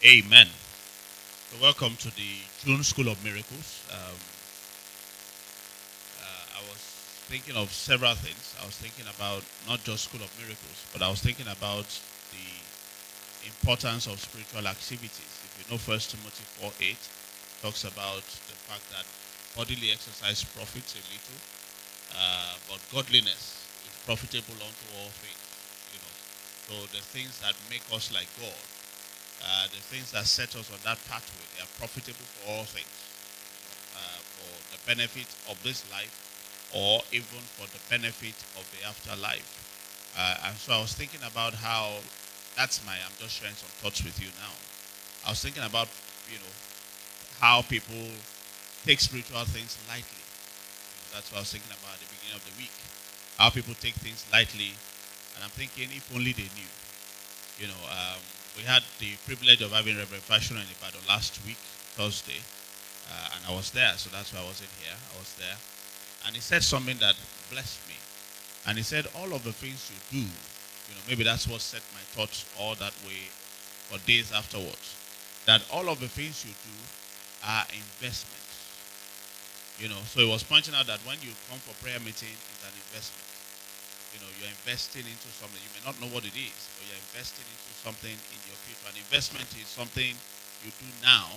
Amen. So welcome to the June School of Miracles. I was thinking of several things. I was thinking about not just School of Miracles, but I was thinking about the importance of spiritual activities. If you know First Timothy 4:8 talks about the fact that bodily exercise profits a little, but godliness is profitable unto all things. You know, so the things that make us like God, the things that set us on that pathway, they are profitable for all things, for the benefit of this life or even for the benefit of the afterlife. And so I was thinking about how I'm just sharing some thoughts with you now. I was thinking about, you know, how people take spiritual things lightly. That's what I was thinking about at the beginning of the week. How people take things lightly. And I'm thinking if only they knew. We had the privilege of having Reverend Fashion in Ibadan last week, Thursday, and I was there, so that's why I wasn't here. I was there, and he said something that blessed me. And he said, all of the things you do, maybe that's what set my thoughts all that way for days afterwards. That all of the things you do are investments. So he was pointing out that when you come for prayer meeting, it's an investment. You're investing into something. You may not know what it is, but you're investing into something in your future. An investment is something you do now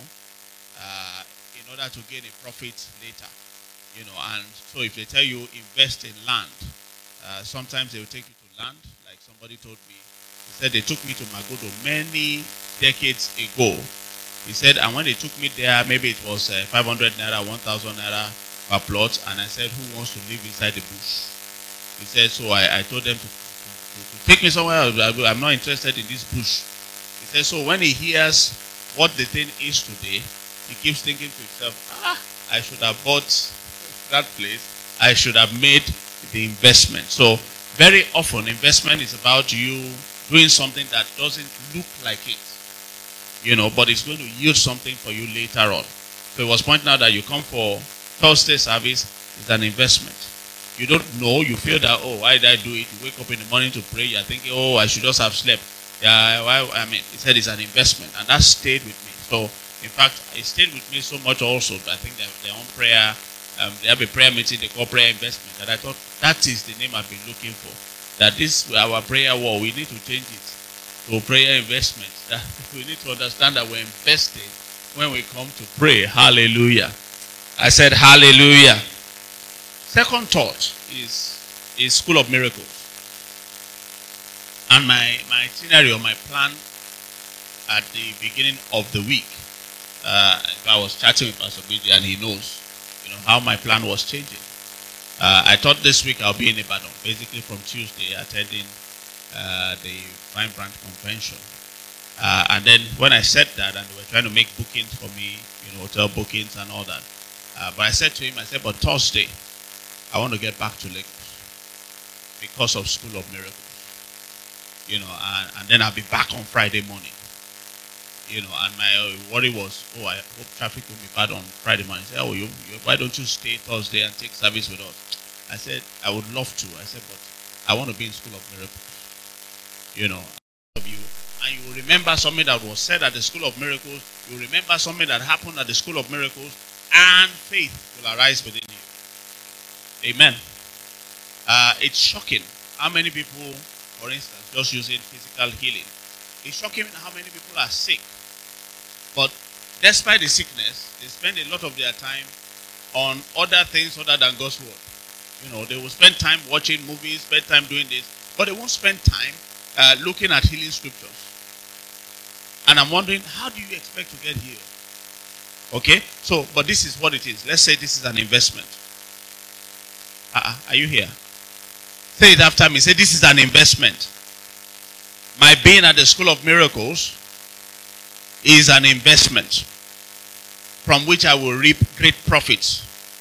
in order to gain a profit later. And so if they tell you invest in land, sometimes they will take you to land, like somebody told me. He said they took me to Magodo many decades ago. He said, and when they took me there, maybe it was 500 naira, 1,000 naira per plot. And I said, who wants to live inside the bush? He said, so I told them to take me somewhere else. I'm not interested in this bush. He said, so when he hears what the thing is today, he keeps thinking to himself, I should have bought that place. I should have made the investment. So very often investment is about you doing something that doesn't look like it, but it's going to yield something for you later on. So he was pointing out that you come for Thursday service is an investment. You don't know, you feel that, why did I do it? You wake up in the morning to pray, you're thinking, I should just have slept. He said it's an investment, and that stayed with me. So, in fact, it stayed with me so much also. I think their own prayer, they have a prayer meeting, they call prayer investment, and I thought that is the name I've been looking for. That this, our prayer war, we need to change it to prayer investment. That we need to understand that we're invested when we come to pray. Hallelujah. I said hallelujah. Second thought is School of Miracles. And my itinerary or my plan at the beginning of the week, I was chatting with Pastor BJ and he knows, how my plan was changing. I thought this week I'll be in Ibadan, basically from Tuesday, attending the Vine Branch Convention. And then when I said that, and they were trying to make bookings for me, hotel bookings and all that. But I said to him, but Thursday, I want to get back to Lagos because of School of Miracles. And then I'll be back on Friday morning. And my worry was, I hope traffic will be bad on Friday morning. He said, why don't you stay Thursday and take service with us? I said, I would love to. I said, but I want to be in School of Miracles. And you will remember something that was said at the School of Miracles. You will remember something that happened at the School of Miracles, and faith will arise within you. Amen. It's shocking how many people, for instance, just using physical healing. It's shocking how many people are sick. But despite the sickness, they spend a lot of their time on other things other than God's word. They will spend time watching movies, spend time doing this, but they won't spend time looking at healing scriptures. And I'm wondering, how do you expect to get healed? Okay, but this is what it is. Let's say this is an investment. Are you here? Say it after me. Say, this is an investment. My being at the School of Miracles is an investment from which I will reap great profits.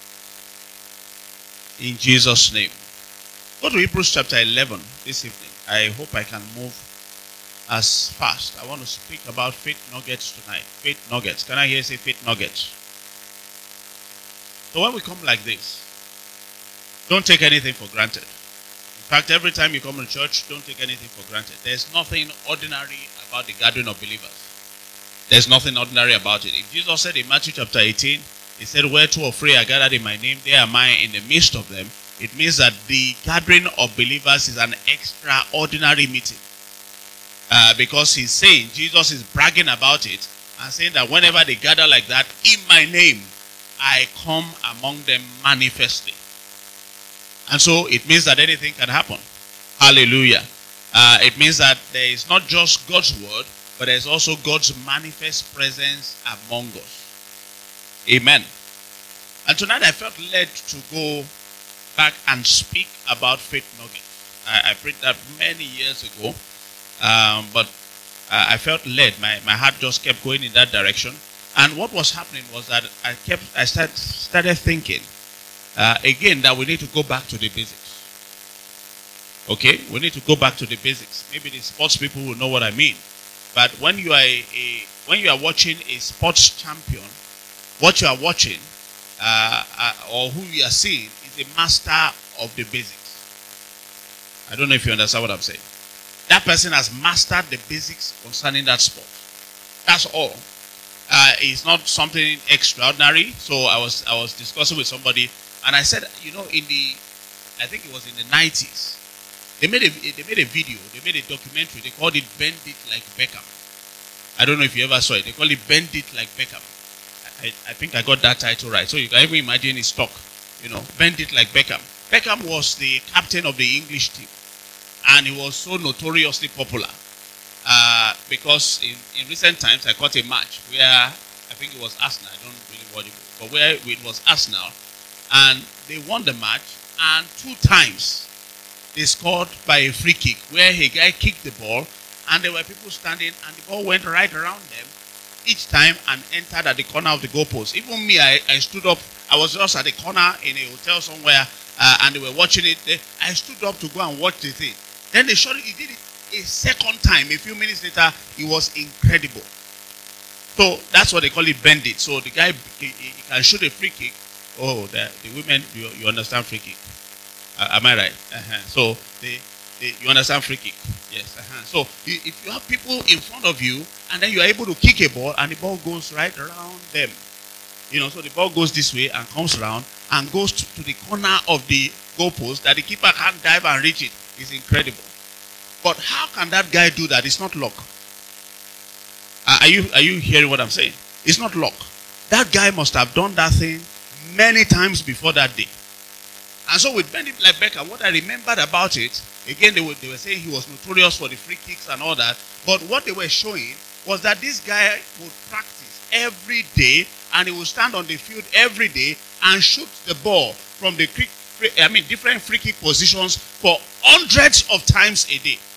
In Jesus' name. Go to Hebrews chapter 11 this evening. I hope I can move as fast. I want to speak about faith nuggets tonight. Faith nuggets. Can I hear say faith nuggets? So when we come like this, don't take anything for granted. In fact, every time you come to church, don't take anything for granted. There's nothing ordinary about the gathering of believers. There's nothing ordinary about it. If Jesus said in Matthew chapter 18, he said, where two or three are gathered in my name, there am I in the midst of them. It means that the gathering of believers is an extraordinary meeting. Because he's saying, Jesus is bragging about it and saying that whenever they gather like that, in my name, I come among them manifestly. And so it means that anything can happen. Hallelujah. It means that there is not just God's word, but there's also God's manifest presence among us. Amen. And tonight I felt led to go back and speak about faith nuggets. I preached that many years ago, but I felt led. My heart just kept going in that direction. And what was happening was that I started thinking again that we need to go back to the basics. Okay, we need to go back to the basics. Maybe the sports people will know what I mean. But when you are watching a sports champion, what you are watching or who you are seeing is a master of the basics. I don't know if you understand what I'm saying. That person has mastered the basics concerning that sport. That's all. It's not something extraordinary. So I was discussing with somebody, and I said, I think it was in the 90s. They made a video, they made a documentary. They called it Bend It Like Beckham. I don't know if you ever saw it. They call it Bend It Like Beckham. I think I got that title right. So you can even imagine his talk. Bend It Like Beckham. Beckham was the captain of the English team. And he was so notoriously popular. Because in recent times I caught a match where I think it was Arsenal. I don't really watch it. But where it was Arsenal. And they won the match. And 2 times they scored by a free kick where a guy kicked the ball and there were people standing and the ball went right around them each time and entered at the corner of the goalpost. Even me, I stood up. I was just at the corner in a hotel somewhere and they were watching it. I stood up to go and watch the thing. Then they showed it. He did it a second time. A few minutes later, it was incredible. So that's what they call it, bend it. So the guy he can shoot a free kick. Oh, the women, you understand free kick. Am I right? So you understand free kick? Yes. So if you have people in front of you and then you are able to kick a ball and the ball goes right around them, so the ball goes this way and comes around and goes to the corner of the goalpost that the keeper can't dive and reach it. It's incredible. But how can that guy do that? It's not luck. Are you hearing what I'm saying? It's not luck. That guy must have done that thing many times before that day. And so with Bend It Like Beckham, what I remembered about it, again, they were saying he was notorious for the free kicks and all that. But what they were showing was that this guy would practice every day and he would stand on the field every day and shoot the ball from the different free kick positions for hundreds of times a day.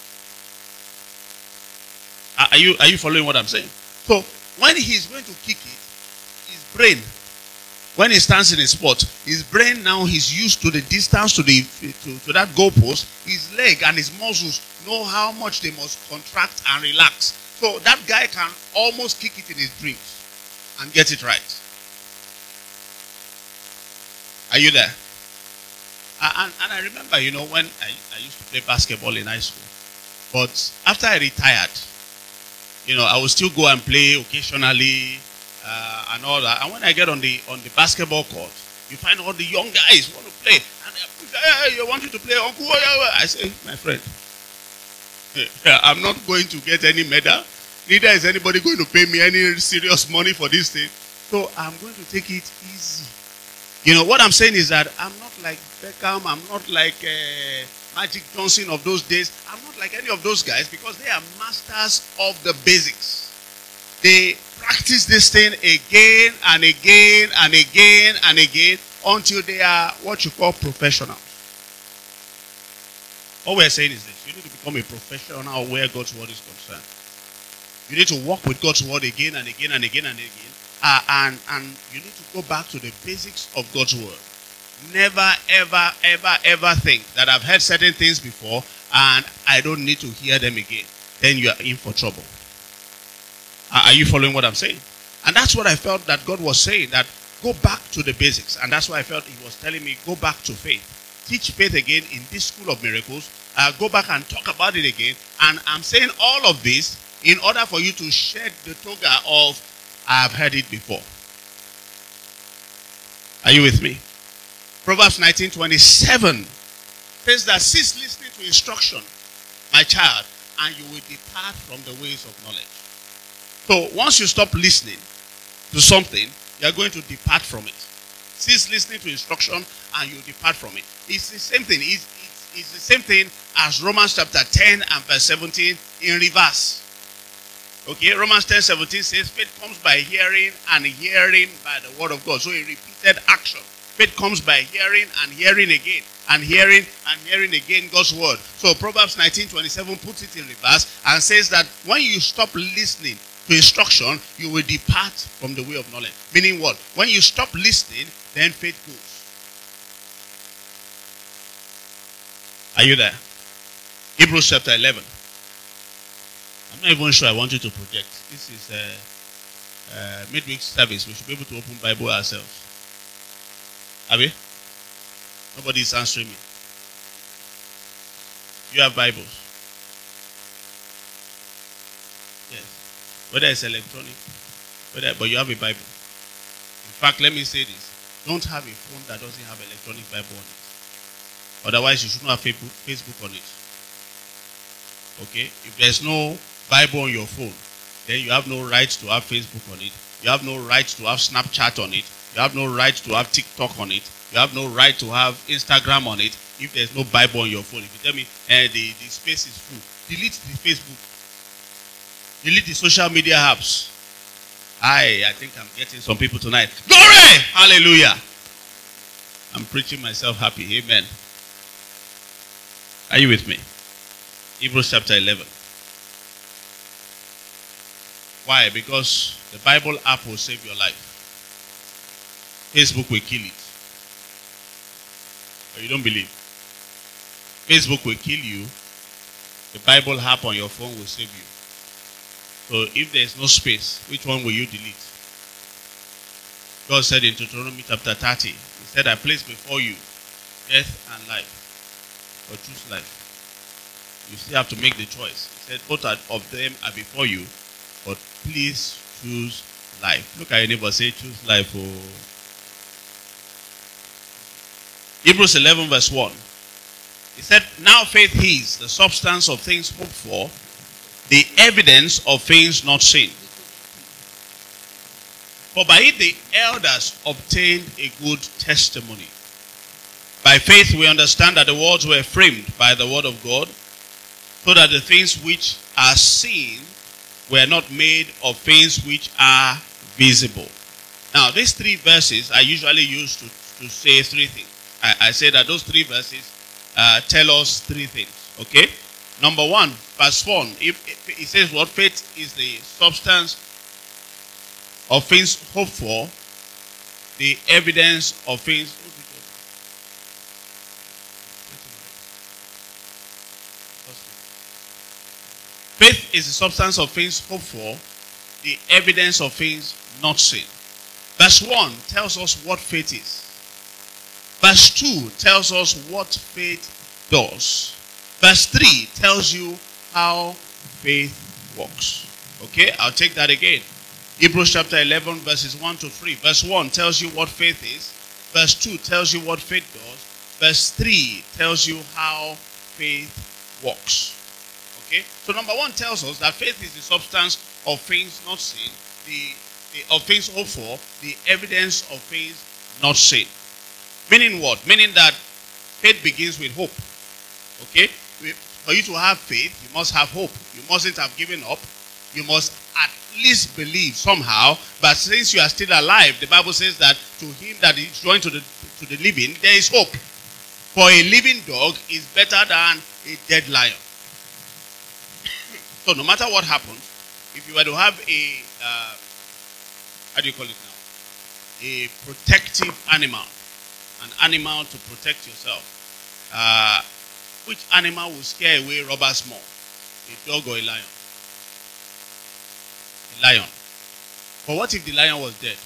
Are you following what I'm saying? So when he's going to kick it, his brain, when he stands in a spot, his brain now he's used to the distance to that goalpost. His leg and his muscles know how much they must contract and relax. So that guy can almost kick it in his dreams and get it right. Are you there? And I remember, when I used to play basketball in high school. But after I retired, I would still go and play occasionally. And all that. And when I get on the basketball court, you find all the young guys want to play. And they want you to play, Uncle. I say, my friend, I'm not going to get any medal. Neither is anybody going to pay me any serious money for this thing. So I'm going to take it easy. What I'm saying is that I'm not like Beckham. I'm not like Magic Johnson of those days. I'm not like any of those guys because they are masters of the basics. They practice this thing again and again and again and again until they are what you call professionals. What we're saying is this: you need to become a professional where God's word is concerned. You need to walk with God's word again and again and again and again. And you need to go back to the basics of God's word. Never, ever, ever, ever think that I've heard certain things before and I don't need to hear them again. Then you are in for trouble. Are you following what I'm saying? And that's what I felt that God was saying, that go back to the basics. And that's why I felt he was telling me, go back to faith. Teach faith again in this school of miracles. Go back and talk about it again. And I'm saying all of this in order for you to shed the toga of, I have heard it before. Are you with me? Proverbs 19:27 says that cease listening to instruction, my child, and you will depart from the ways of knowledge. So once you stop listening to something, you are going to depart from it. Cease listening to instruction and you depart from it. It's the same thing. It's the same thing as Romans chapter 10 and verse 17 in reverse. Okay, Romans 10:17 says faith comes by hearing and hearing by the word of God. So a repeated action. Faith comes by hearing and hearing again. And hearing and hearing again God's word. So Proverbs 19:27 puts it in reverse and says that when you stop listening to instruction, you will depart from the way of knowledge. Meaning what? When you stop listening, then faith goes. Are you there? Hebrews chapter 11. I'm not even sure I want you to project. This is a midweek service. We should be able to open Bible ourselves. Are we? Nobody is answering me. You have Bibles? Yes. Whether it's electronic, but you have a Bible. In fact, let me say this. Don't have a phone that doesn't have electronic Bible on it. Otherwise, you should not have Facebook on it. Okay? If there's no Bible on your phone, then you have no right to have Facebook on it. You have no right to have Snapchat on it. You have no right to have TikTok on it. You have no right to have Instagram on it if there's no Bible on your phone. If you tell me the space is full, delete the Facebook. Delete the social media apps. I think I'm getting some people tonight. Glory! Hallelujah! I'm preaching myself happy. Amen. Are you with me? Hebrews chapter 11. Why? Because the Bible app will save your life. Facebook will kill it. But you don't believe. Facebook will kill you. The Bible app on your phone will save you. So if there is no space, which one will you delete? God said in Deuteronomy chapter 30, He said, I place before you death and life. Or choose life. You still have to make the choice. He said, both of them are before you, but please choose life. Look at your neighbor, say, choose life. Oh. Hebrews 11 verse 1. He said, now faith is the substance of things hoped for, the evidence of things not seen. For by it the elders obtained a good testimony. By faith we understand that the worlds were framed by the word of God, so that the things which are seen were not made of things which are visible. Now, these three verses are usually used to say three things. I say that those three verses tell us three things. Okay? Number one, verse 1. It says what? Faith is the substance of things hoped for, the evidence of things. Faith is the substance of things hoped for, the evidence of things not seen. Verse 1 tells us what faith is. Verse 2 tells us what faith does. Verse 3 tells you how faith works. Okay, I'll take that again. Hebrews chapter 11 verses 1 to 3. Verse 1 tells you what faith is. Verse 2 tells you what faith does. Verse 3 tells you how faith works. Okay, so number 1 tells us that faith is the substance of things not seen, of things hoped for, the evidence of things not seen. Meaning what? Meaning that faith begins with hope. Okay? For you to have faith, you must have hope. You mustn't have given up. You must at least believe somehow. But since you are still alive, the Bible says that to him that is joined to the living, there is hope. For a living dog is better than a dead lion. So no matter what happens, if you were to have a, how do you call it now? A protective animal. An animal to protect yourself. Which animal will scare away robbers more? A dog or a lion? A lion. But what if the lion was dead?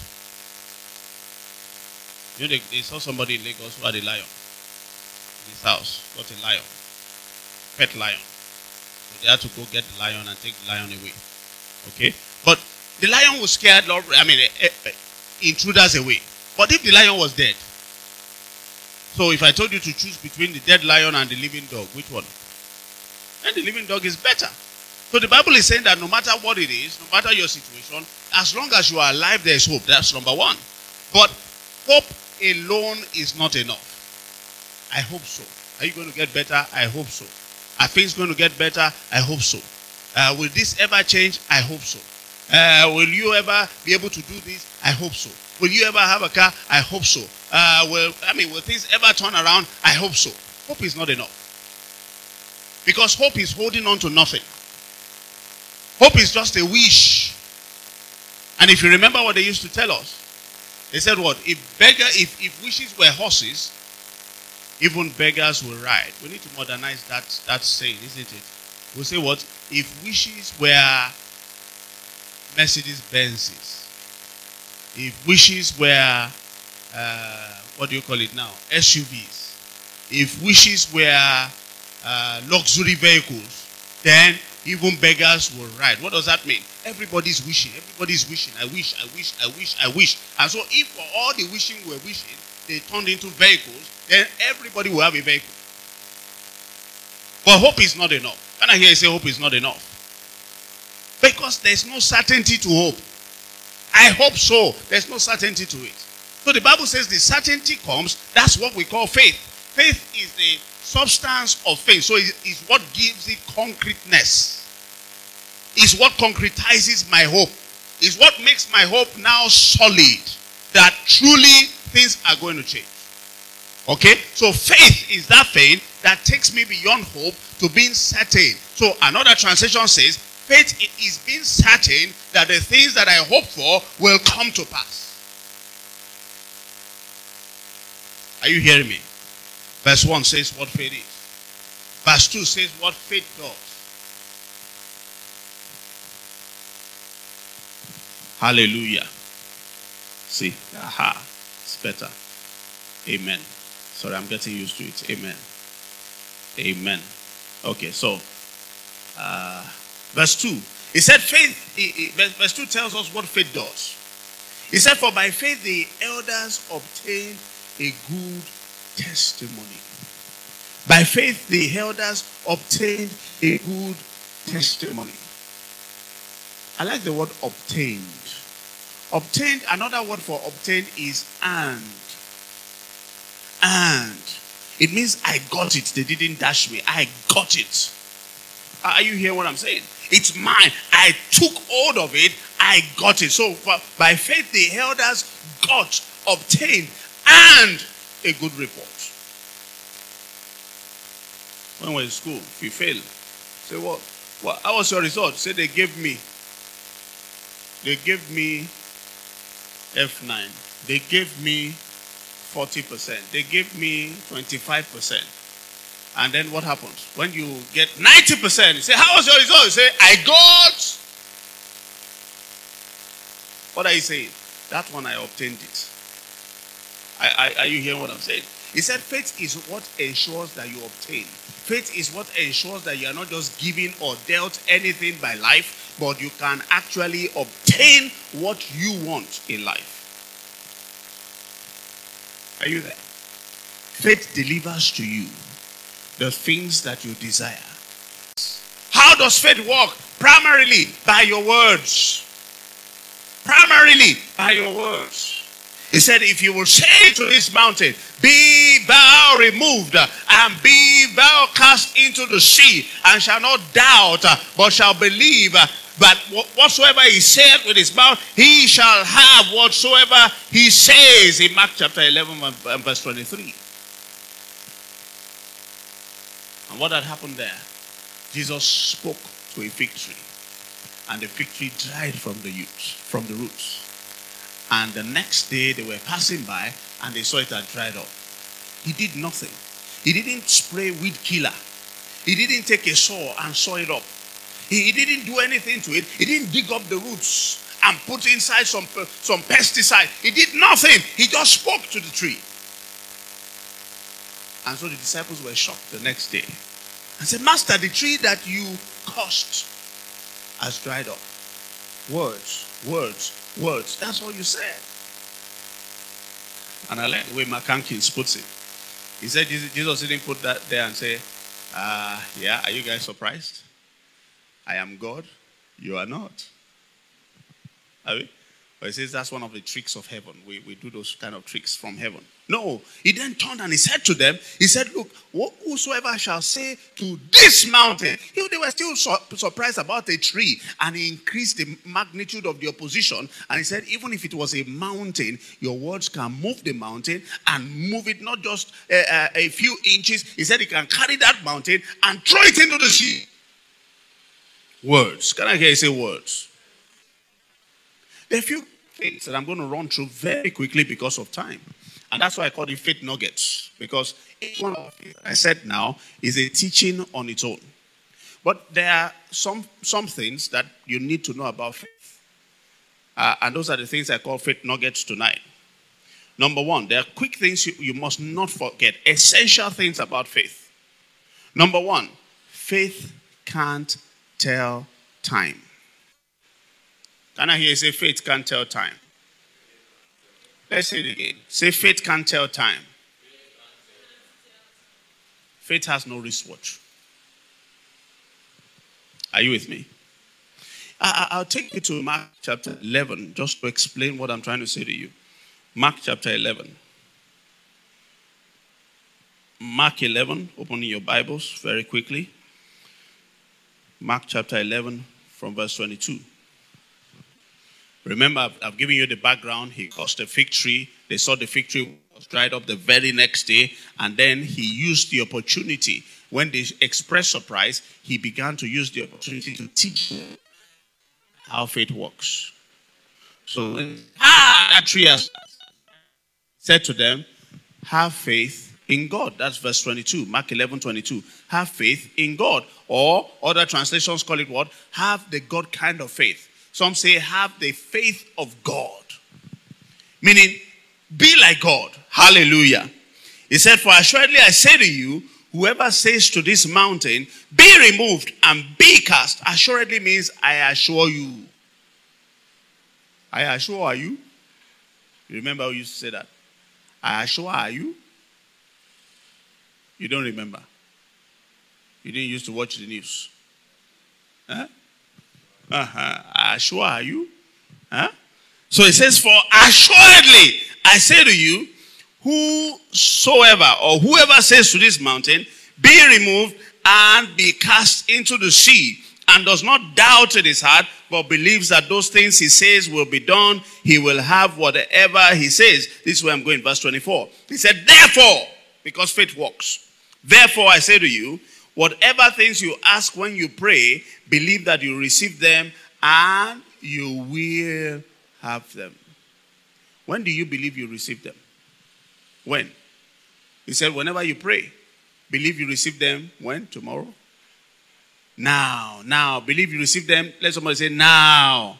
You know, they saw somebody in Lagos who had a lion in his house. Got a lion. Pet lion. So they had to go get the lion and take the lion away. Okay? But the lion was scared, intruders away. But if the lion was dead, so if I told you to choose between the dead lion and the living dog, which one? Then the living dog is better. So the Bible is saying that no matter what it is, no matter your situation, as long as you are alive, there is hope. That's number one. But hope alone is not enough. I hope so. Are you going to get better? I hope so. Are things going to get better? I hope so. Will this ever change? I hope so. Will you ever be able to do this? I hope so. Will you ever have a car? I hope so. Will things ever turn around? I hope so. Hope is not enough. Because hope is holding on to nothing. Hope is just a wish. And if you remember what they used to tell us, they said what? If wishes were horses, even beggars will ride. We need to modernize that saying, isn't it? We'll say what? If wishes were Mercedes Benzes, if wishes were what do you call it now? SUVs. If wishes were luxury vehicles, then even beggars will ride. What does that mean? Everybody's wishing. Everybody's wishing. I wish, I wish, I wish, I wish. And so if for all the wishing we're wishing, they turned into vehicles, then everybody will have a vehicle. But hope is not enough. Can I hear you say hope is not enough? Because there's no certainty to hope. I hope so. There's no certainty to it. So the Bible says the certainty comes. That's what we call faith. Faith is the substance of faith. So it's what gives it concreteness. It's what concretizes my hope. It's what makes my hope now solid. That truly things are going to change. Okay? So faith is that thing that takes me beyond hope to being certain. So another translation says, faith is being certain that the things that I hope for will come to pass. Are you hearing me? Verse 1 says what faith is. Verse 2 says what faith does. Hallelujah. See, aha, it's better. Amen. Sorry, I'm getting used to it. Amen. Amen. Okay, so verse 2. It said faith, verse 2 tells us what faith does. It said, for by faith the elders obtained a good testimony. By faith the elders obtained a good testimony. I like the word obtained. Obtained, another word for obtained is earned. And it means I got it. They didn't dash me. I got it. Are you hearing what I'm saying? It's mine. I took hold of it. I got it. So by faith the elders obtained and a good report. When we're in school, if you fail, say what? How was your result? Say they gave me F9. They gave me 40%. They gave me 25%. And then what happens? When you get 90%, you say, how was your result? You say, I got. What are you saying? That one I obtained it. Are you hearing what I'm saying? He said faith is what ensures that you obtain. Faith is what ensures that you are not just given or dealt anything by life, but you can actually obtain what you want in life. Are you there? Faith delivers to you the things that you desire. How does faith work? Primarily by your words. Primarily by your words. He said, if you will say to this mountain, be thou removed, and be thou cast into the sea, and shall not doubt, but shall believe, but whatsoever he saith with his mouth, he shall have whatsoever he says. In Mark chapter 11 and verse 23. And what had happened there? Jesus spoke to a fig tree, and the fig tree dried from the roots. And the next day they were passing by and they saw it had dried up. He did nothing. He didn't spray weed killer. He didn't take a saw and saw it up. He didn't do anything to it. He didn't dig up the roots and put inside some pesticide. He did nothing. He just spoke to the tree. And so the disciples were shocked the next day. and said, Master, the tree that you cursed has dried up. Words, words, words. That's all you said. And I like the way McCankins puts it. He said Jesus didn't put that there and say, yeah, are you guys surprised? I am God, you are not. Are we? But he says that's one of the tricks of heaven. We do those kind of tricks from heaven. No, he then turned and he said to them, he said, look, whosoever shall say to this mountain, they were still surprised about a tree, and he increased the magnitude of the opposition, and he said, even if it was a mountain, your words can move the mountain and move it not just a few inches. He said he can carry that mountain and throw it into the sea. Words. Can I hear you say words? There are a few things that I'm going to run through very quickly because of time. And that's why I call it faith nuggets. Because each one of it, I said now, is a teaching on its own. But there are some things that you need to know about faith. And those are the things I call faith nuggets tonight. Number one, there are quick things you must not forget. Essential things about faith. Number one, faith can't tell time. Can I hear you say faith can't tell time? Let's say it again. Say faith can't tell time. Faith has no wristwatch. Are you with me? I'll take you to Mark chapter 11 just to explain what I'm trying to say to you. Mark chapter 11. Mark 11, opening your Bibles very quickly. Mark chapter 11 from verse 22. Remember, I've given you the background. He cursed a fig tree. They saw the fig tree was dried up the very next day. And then he used the opportunity. When they expressed surprise, he began to use the opportunity to teach them how faith works. So, that tree has said to them, have faith in God. That's verse 22. Mark 11:22. Have faith in God. Or other translations call it what? Have the God kind of faith. Some say have the faith of God. Meaning, be like God. Hallelujah. He said, for assuredly I say to you, whoever says to this mountain, be removed and be cast, assuredly means I assure you. I assure are you? You remember who used to say that? I assure are you? You don't remember. You didn't used to watch the news. Huh? Assure are you? Huh? So it says, for assuredly I say to you, whosoever or whoever says to this mountain, be removed and be cast into the sea, and does not doubt in his heart, but believes that those things he says will be done, he will have whatever he says. This is where I'm going, verse 24. He said, therefore, because faith works, therefore I say to you, whatever things you ask when you pray, believe that you receive them and you will have them. When do you believe you receive them? When? He said, whenever you pray, believe you receive them. When? Tomorrow? Now. Believe you receive them. Let somebody say, now.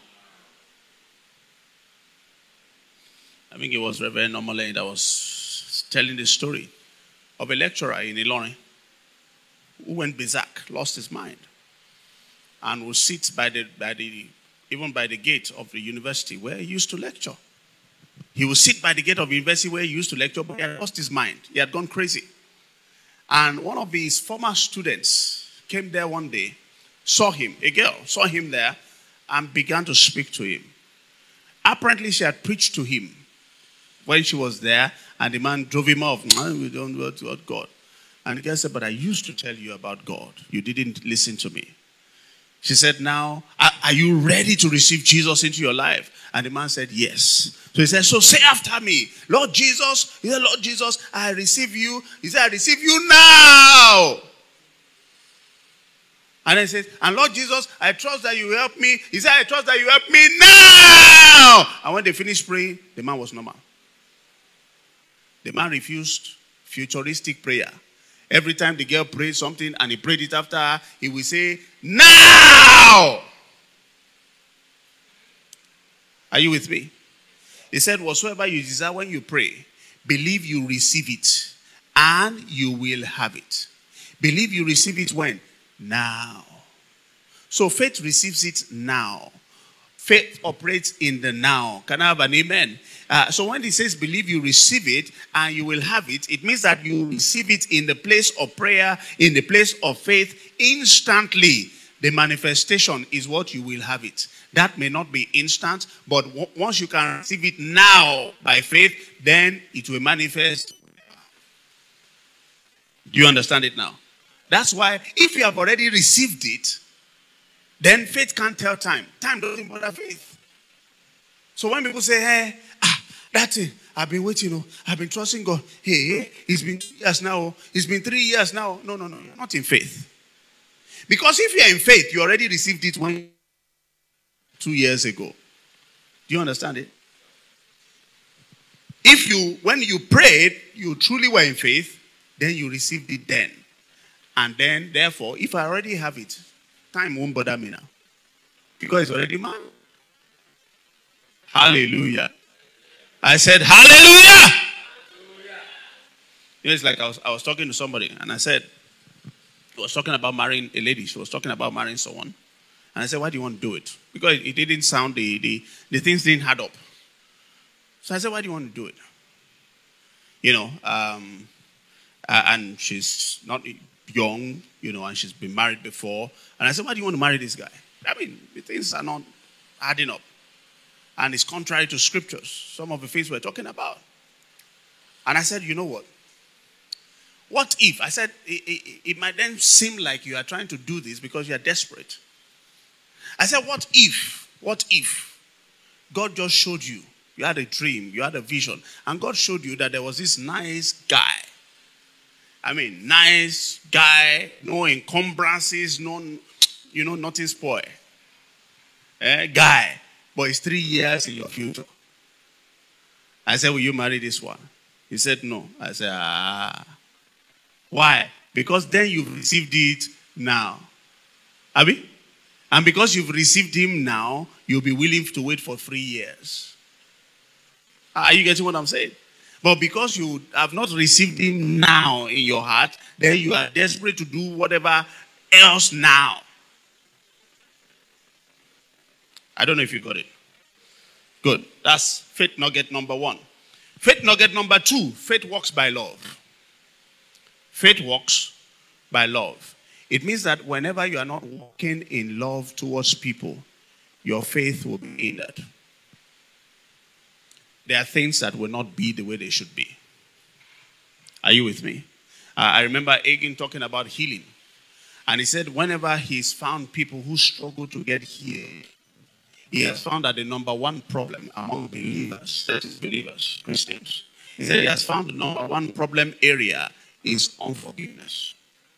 I think it was Reverend Omole that was telling the story of a lecturer in Ilorin who went berserk, lost his mind, and would sit by the gate of the university where he used to lecture. He would sit by the gate of the university where he used to lecture, but he had lost his mind. He had gone crazy. And one of his former students came there one day, saw him, a girl, saw him there, and began to speak to him. Apparently, she had preached to him when she was there, and the man drove him off. We don't know about God. And the girl said, but I used to tell you about God. You didn't listen to me. She said, now, are you ready to receive Jesus into your life? And the man said, yes. So he said, so say after me, Lord Jesus. He said, Lord Jesus, I receive you. He said, I receive you now. And then he says, and Lord Jesus, I trust that you help me. He said, I trust that you help me now. And when they finished praying, the man was normal. The man refused futuristic prayer. Every time the girl prayed something and he prayed it after her, he will say, now! Are you with me? He said, whatsoever you desire when you pray, believe you receive it and you will have it. Believe you receive it when? Now. So faith receives it now. Faith operates in the now. Can I have an amen? So when he says believe you receive it and you will have it, it means that you receive it in the place of prayer, in the place of faith, instantly. The manifestation is what you will have it. That may not be instant, but once you can receive it now by faith, then it will manifest. Do you understand it now? That's why if you have already received it, then faith can't tell time. Time doesn't bother faith. So when people say, hey, that's it. I've been waiting. I've been trusting God. Hey, it's been 2 years now. It's been 3 years now. No. You're not in faith. Because if you're in faith, you already received it 2 years ago. Do you understand it? When you prayed, you truly were in faith, then you received it then. And then, therefore, if I already have it, time won't bother me now. Because it's already mine. Hallelujah. I said, hallelujah. It's like I was talking to somebody and I said, I was talking about marrying a lady. She was talking about marrying someone. And I said, why do you want to do it? Because it didn't sound, the things didn't add up. So I said, why do you want to do it? And she's not young, and she's been married before. And I said, why do you want to marry this guy? I mean, the things are not adding up. And it's contrary to scriptures, some of the things we're talking about. And I said, you know what? What if? I said, it might then seem like you are trying to do this because you are desperate. I said, what if God just showed you, you had a dream, you had a vision, and God showed you that there was this nice guy. I mean, nice guy, no encumbrances, nothing spoil. Guy, but it's 3 years in your future. I said, will you marry this one? He said, no. I said, Why? Because then you've received it now. Abi? And because you've received him now, you'll be willing to wait for 3 years. Are you getting what I'm saying? But because you have not received him now in your heart, then you are desperate to do whatever else now. I don't know if you got it. Good. That's faith nugget number 1. Faith nugget number 2, faith works by love. Faith works by love. It means that whenever you are not walking in love towards people, your faith will be hindered. There are things that will not be the way they should be. Are you with me? I remember Agin talking about healing. And he said whenever he's found people who struggle to get healed, he has found that the number 1 problem among believers, that is believers, Christians, he said he has found the number 1 problem area is unforgiveness.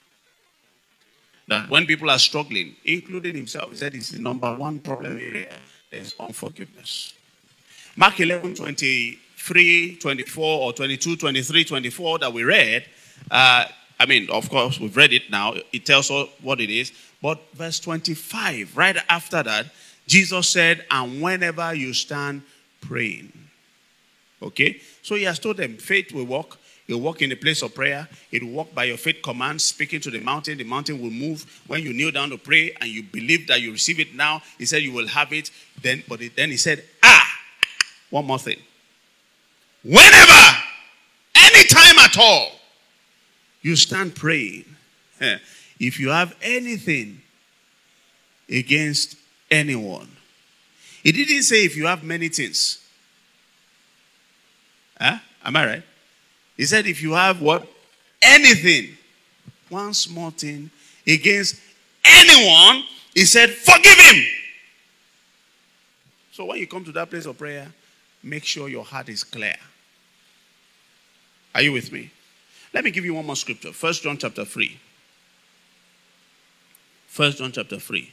That when people are struggling, including himself, he said it's the number 1 problem area is unforgiveness. Mark 11, 23, 24, or 22, 23, 24 that we read, of course, we've read it now. It tells us what it is. But verse 25, right after that, Jesus said, and whenever you stand praying. Okay? So he has told them, faith will walk. You'll walk in the place of prayer. It will walk by your faith command, speaking to the mountain. The mountain will move. When you kneel down to pray and you believe that you receive it now, he said you will have it. Then he said, one more thing. Whenever, anytime at all, you stand praying, if you have anything against anyone. He didn't say if you have many things. Am I right? He said if you have what? Anything. One small thing against anyone, he said forgive him. So when you come to that place of prayer, make sure your heart is clear. Are you with me? Let me give you one more scripture. 1 John chapter 3. 1 John chapter 3.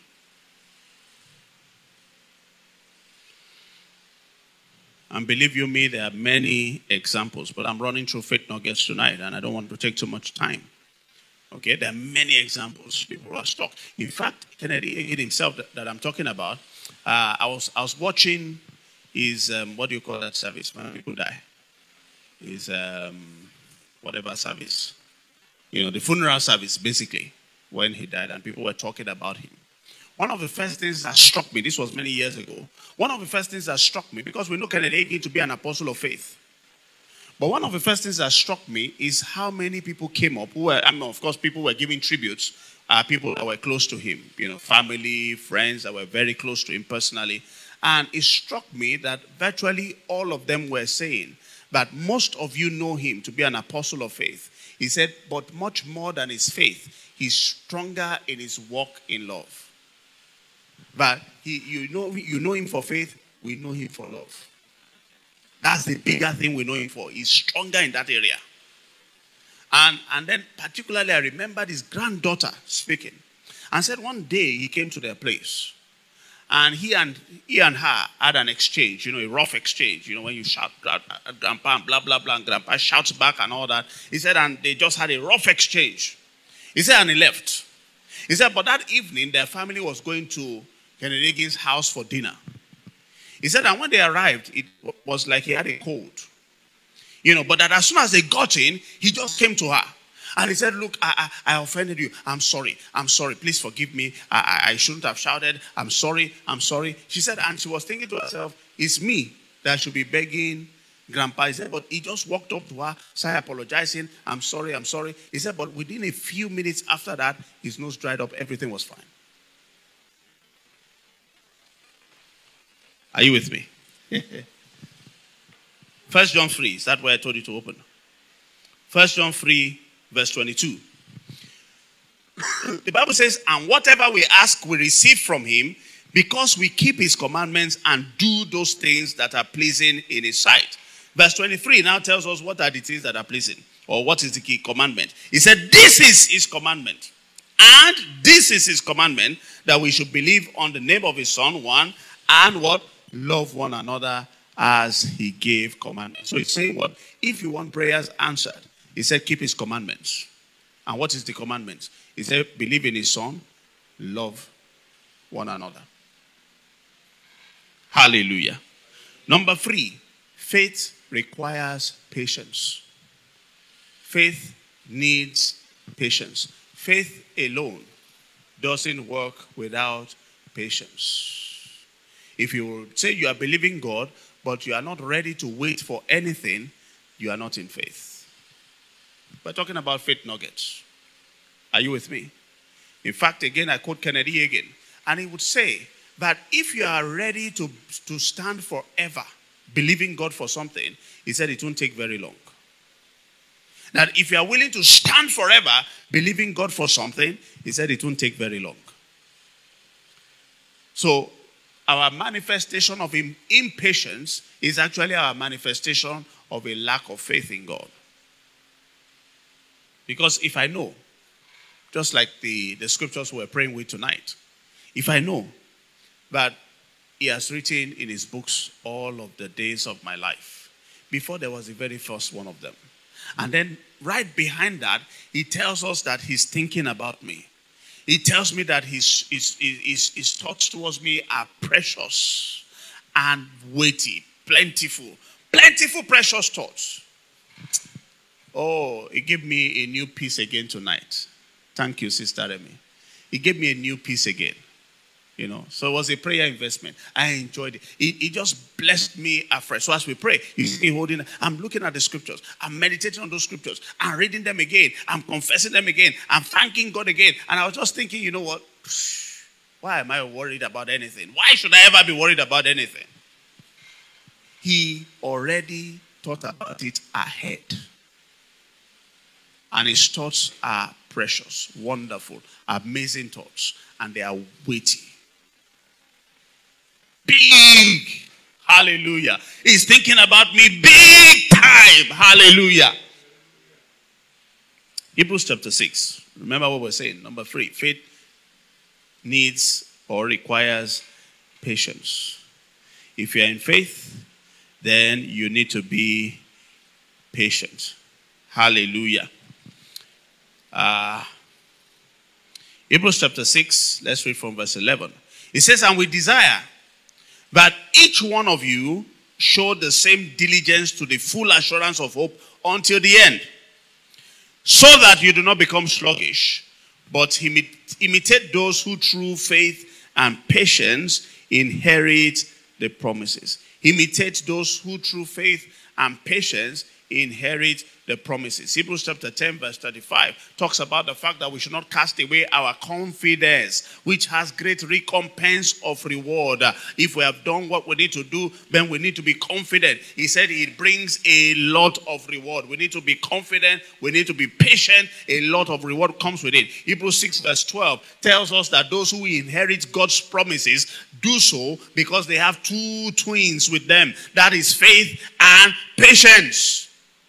And believe you me, there are many examples, but I'm running through faith nuggets tonight, and I don't want to take too much time. Okay, there are many examples. People are stuck. In fact, Kennedy himself that I'm talking about, I was watching his, what do you call that service when people die? His, whatever service. the funeral service, basically, when he died, and people were talking about him. One of the first things that struck me, this was many years ago, one of the first things that struck me, because we know Kenneth Hagin to be an apostle of faith, but one of the first things that struck me is how many people came up who were, of course, people were giving tributes, people that were close to him, family, friends that were very close to him personally. And it struck me that virtually all of them were saying that most of you know him to be an apostle of faith. He said, but much more than his faith, he's stronger in his walk in love. But you know him for faith, we know him for love. That's the bigger thing we know him for. He's stronger in that area. And then particularly I remembered his granddaughter speaking and said one day he came to their place. And he and her had an exchange, a rough exchange, when you shout at grandpa and blah, blah, blah, and grandpa shouts back and all that. He said, and they just had a rough exchange. He said, and he left. He said, but that evening, their family was going to Kenneth Hagin's house for dinner. He said, and when they arrived, it was like he had a cold. But that as soon as they got in, he just came to her. And he said, look, I offended you. I'm sorry. Please forgive me. I shouldn't have shouted. I'm sorry. She said, and she was thinking to herself, it's me that should be begging grandpa. He said, but he just walked up to her, started apologizing. I'm sorry. He said, but within a few minutes after that, his nose dried up. Everything was fine. Are you with me? 1 John 3, is that where I told you to open? 1 John 3, verse 22. The Bible says, and whatever we ask, we receive from him, because we keep his commandments and do those things that are pleasing in his sight. Verse 23 now tells us what are the things that are pleasing, or what is the key commandment. He said, this is his commandment. And this is his commandment, that we should believe on the name of his son, one, and what? Love one another as he gave commandments. So he's saying what? If you want prayers answered, he said, keep his commandments. And what is the commandments? He said, believe in his son, love one another. Hallelujah. Number 3, faith requires patience. Faith needs patience. Faith alone doesn't work without patience. If you say you are believing God, but you are not ready to wait for anything, you are not in faith. We're talking about faith nuggets. Are you with me? In fact, again, I quote Kenneth Hagin, and he would say that if you are ready to stand forever believing God for something, he said it won't take very long. That if you are willing to stand forever believing God for something, he said it won't take very long. So, our manifestation of impatience is actually our manifestation of a lack of faith in God. Because if I know, just like the scriptures we're praying with tonight, if I know that he has written in his books all of the days of my life, before there was the very first one of them, and then right behind that, he tells us that he's thinking about me. He tells me that his thoughts towards me are precious and weighty, plentiful, precious thoughts. Oh, he gave me a new peace again tonight. Thank you, Sister Remy. He gave me a new peace again. So it was a prayer investment. I enjoyed it. It just blessed me afresh. So as we pray, you see me holding, I'm looking at the scriptures. I'm meditating on those scriptures. I'm reading them again. I'm confessing them again. I'm thanking God again. And I was just thinking, you know what? Why am I worried about anything? Why should I ever be worried about anything? He already thought about it ahead. And his thoughts are precious, wonderful, amazing thoughts. And they are weighty. Big. Hallelujah. He's thinking about me big time. Hallelujah. Hebrews chapter 6. Remember what we're saying. Number 3. Faith needs or requires patience. If you're in faith, then you need to be patient. Hallelujah. Hebrews chapter 6. Let's read from verse 11. It says, and we desire that each one of you show the same diligence to the full assurance of hope until the end, so that you do not become sluggish, but imitate those who through faith and patience inherit the promises. Imitate those who through faith and patience inherit the promises. Hebrews chapter 10 verse 35 talks about the fact that we should not cast away our confidence, which has great recompense of reward. If we have done what we need to do, then we need to be confident. He said it brings a lot of reward. We need to be confident. We need to be patient. A lot of reward comes with it. Hebrews 6 verse 12 tells us that those who inherit God's promises do so because they have two twins with them. That is faith and patience.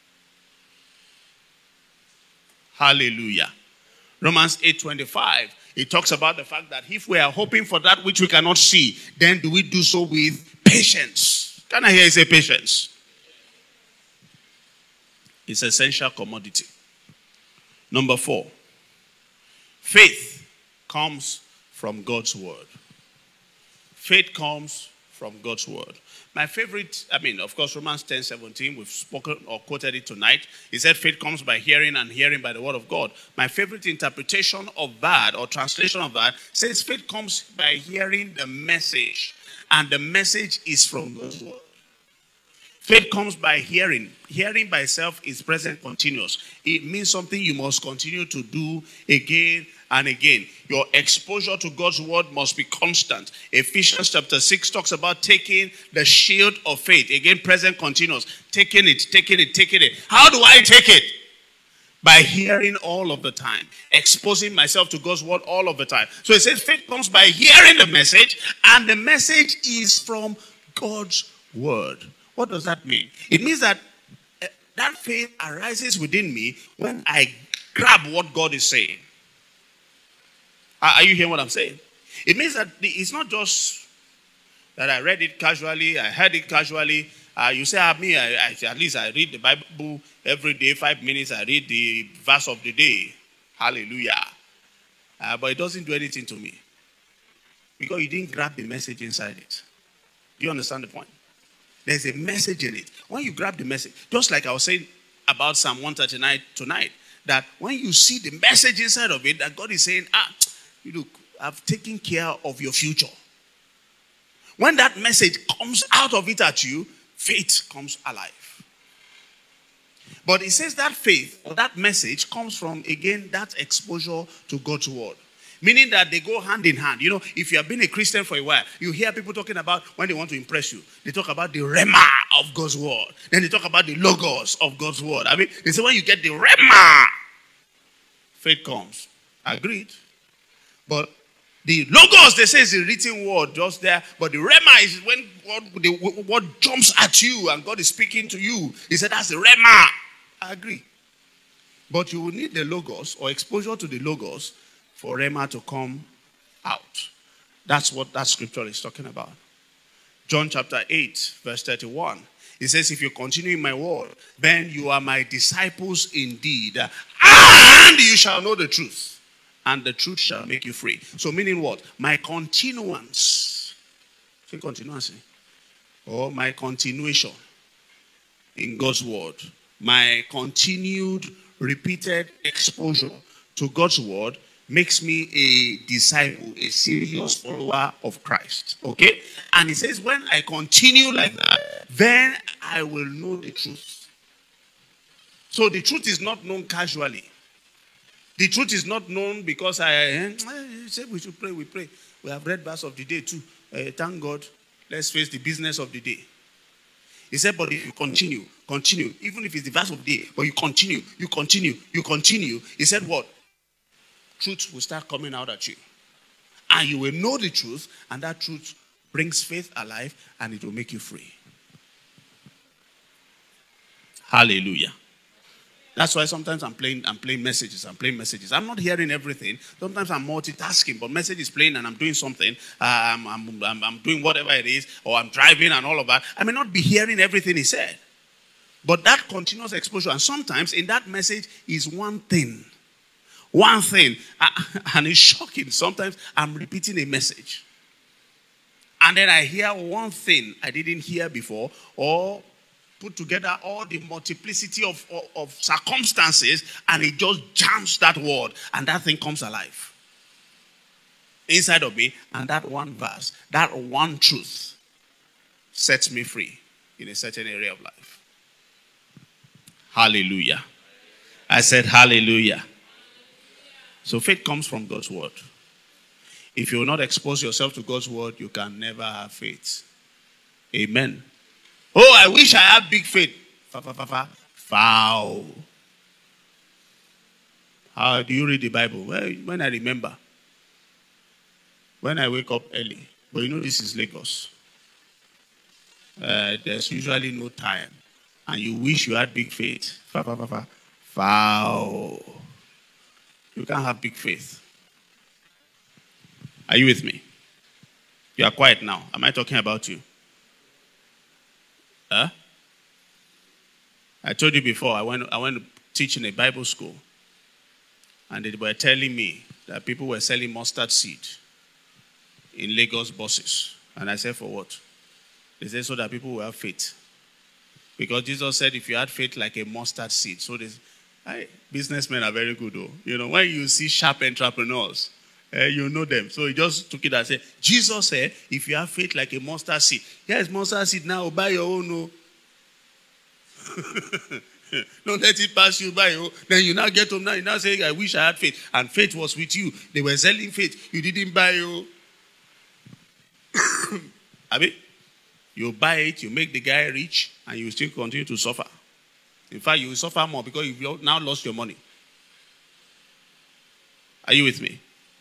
Hallelujah. Romans 8:25. It talks about the fact that if we are hoping for that which we cannot see, then do we do so with patience? Can I hear you say patience? It's essential commodity. Number 4. Faith comes from God's word. Faith comes from God's word. My favorite, of course, Romans 10:17, we've spoken or quoted it tonight. He said faith comes by hearing and hearing by the word of God. My favorite interpretation of that or translation of that says faith comes by hearing the message, and the message is from God's word. Faith comes by hearing. Hearing by itself is present continuous. It means something you must continue to do again and again. Your exposure to God's word must be constant. Ephesians chapter 6 talks about taking the shield of faith. Again, present continuous. Taking it. How do I take it? By hearing all of the time. Exposing myself to God's word all of the time. So it says faith comes by hearing the message, and the message is from God's word. What does that mean? It means that that faith arises within me when I grab what God is saying. Are you hearing what I'm saying? It means that it's not just that I read it casually, I heard it casually. You say, at least I read the Bible every day, 5 minutes, I read the verse of the day. Hallelujah. But it doesn't do anything to me. Because you didn't grab the message inside it. Do you understand the point? There's a message in it. When you grab the message, just like I was saying about Psalm 139 tonight, that when you see the message inside of it, that God is saying, look, I've taken care of your future. When that message comes out of it at you, faith comes alive. But it says that faith or that message comes from, again, that exposure to God's word. Meaning that they go hand in hand. You know, if you have been a Christian for a while, you hear people talking about when they want to impress you. They talk about the rhema of God's word. Then they talk about the logos of God's word. They say when you get the rhema, faith comes. Agreed. But the logos, they say, is the written word just there. But the rhema is when what jumps at you and God is speaking to you. He said, that's the rhema. I agree. But you will need the logos or exposure to the logos for rhema to come out. That's what that scripture is talking about. John chapter 8, verse 31. It says, if you continue in my word, then you are my disciples indeed. And you shall know the truth. And the truth shall make you free. So meaning what? My continuance. Say continuance. Or my continuation in God's word. My continued, repeated exposure to God's word makes me a disciple, a serious follower of Christ. Okay? And he says, when I continue like that, then I will know the truth. So the truth is not known casually. The truth is not known because I said we should pray, we pray. We have read verse of the day too. Thank God. Let's face the business of the day. He said, but if you continue, even if it's the verse of the day, but you continue. He said what? Truth will start coming out at you. And you will know the truth, and that truth brings faith alive, and it will make you free. Hallelujah. That's why sometimes I'm playing messages. I'm not hearing everything. Sometimes I'm multitasking, but message is playing and I'm doing something. I'm doing whatever it is, or I'm driving and all of that. I may not be hearing everything he said. But that continuous exposure, and sometimes in that message is one thing. One thing. And it's shocking. Sometimes I'm repeating a message. And then I hear one thing I didn't hear before, or put together all the multiplicity of circumstances, and it just jams that word, and that thing comes alive inside of me. And that one verse, that one truth sets me free in a certain area of life. Hallelujah. I said hallelujah. So faith comes from God's word. If you will not expose yourself to God's word, you can never have faith. Amen. Oh, I wish I had big faith. Foul. How do you read the Bible? Well, when I remember. When I wake up early. But you know this is Lagos. There's usually no time. And you wish you had big faith. Foul. You can't have big faith. Are you with me? You are quiet now. Am I talking about you? Huh? I told you before, I went to teach in a Bible school. And they were telling me that people were selling mustard seed in Lagos buses. And I said, for what? They said, so that people will have faith. Because Jesus said, if you had faith like a mustard seed. So businessmen are very good, though. You know, when you see sharp entrepreneurs, you know them. So he just took it and said, Jesus said, if you have faith like a mustard seed. Here's mustard seed now, buy your own. No. Don't let it pass you by. Then you now get home now. You now say, I wish I had faith. And faith was with you. They were selling faith. You didn't buy. Abi, you buy it, you make the guy rich, and you still continue to suffer. In fact, you will suffer more because you've now lost your money. Are you with me?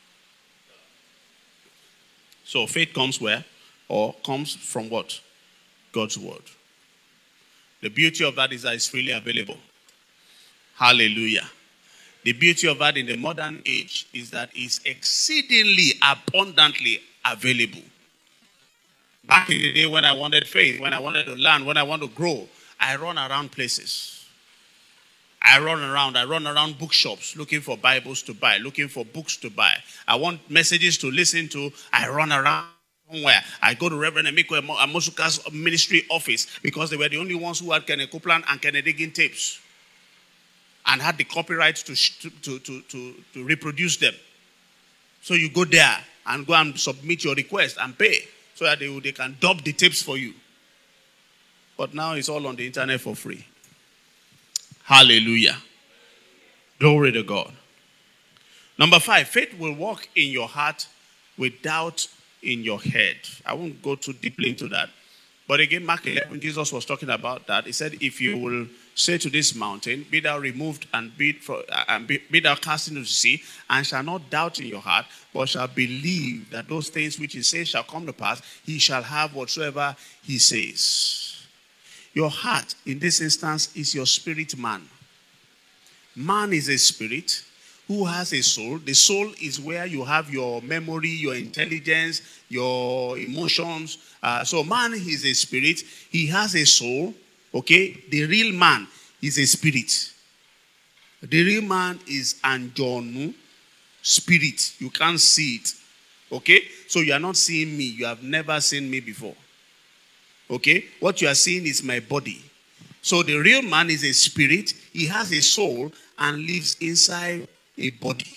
So faith comes where? Or comes from what? God's word. The beauty of that is that it's freely available. Hallelujah. The beauty of that in the modern age is that it's exceedingly abundantly available. Back in the day when I wanted faith, when I wanted to learn, when I want to grow, I run around places. I run around bookshops looking for Bibles to buy, looking for books to buy. I want messages to listen to. I run around somewhere. I go to Reverend Emiko Amosuka's ministry office because they were the only ones who had Kenneth Copeland and Kenneth Hagin tapes and had the copyright to reproduce them. So you go there and go and submit your request and pay so that they can dub the tapes for you. But now it's all on the internet for free. Hallelujah. Glory to God. Number 5, faith will walk in your heart with doubt in your head. I won't go too deeply into that. But again, Mark 11, Jesus was talking about that. He said, if you will say to this mountain, be thou removed and be thou cast into the sea, and shall not doubt in your heart, but shall believe that those things which he says shall come to pass, he shall have whatsoever he says. Your heart, in this instance, is your spirit man. Man is a spirit who has a soul. The soul is where you have your memory, your intelligence, your emotions. So man is a spirit. He has a soul. Okay? The real man is a spirit. The real man is Anjonu, spirit. You can't see it. Okay? So you are not seeing me. You have never seen me before. Okay? What you are seeing is my body. So the real man is a spirit. He has a soul and lives inside a body.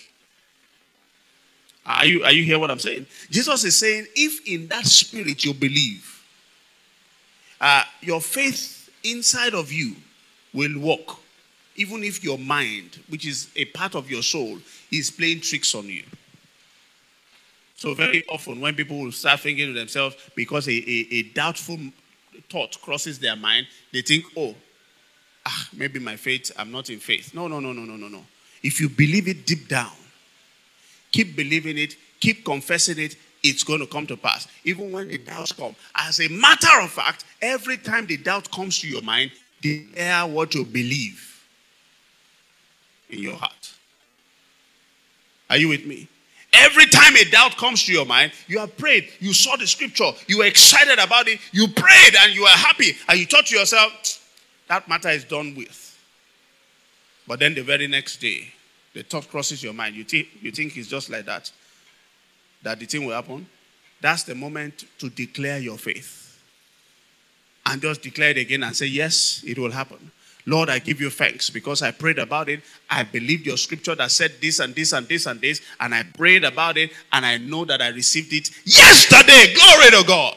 Are you hear what I'm saying? Jesus is saying, if in that spirit you believe, your faith inside of you will work. Even if your mind, which is a part of your soul, is playing tricks on you. So very often when people will start thinking to themselves, because a doubtful thought crosses their mind, they think, maybe my faith, I'm not in faith. No. If you believe it deep down, keep believing it, keep confessing it, it's going to come to pass. Even when the doubts come. As a matter of fact, every time the doubt comes to your mind, declare what you believe in your heart. Are you with me? Every time a doubt comes to your mind, you have prayed, you saw the scripture, you were excited about it, you prayed and you were happy, and you thought to yourself, that matter is done with. But then the very next day, the thought crosses your mind. You think it's just like that the thing will happen. That's the moment to declare your faith. and just declare it again and say, yes, it will happen. Lord, I give you thanks because I prayed about it. I believed your scripture that said this and this and this and this, and I prayed about it, and I know that I received it yesterday. Glory to God.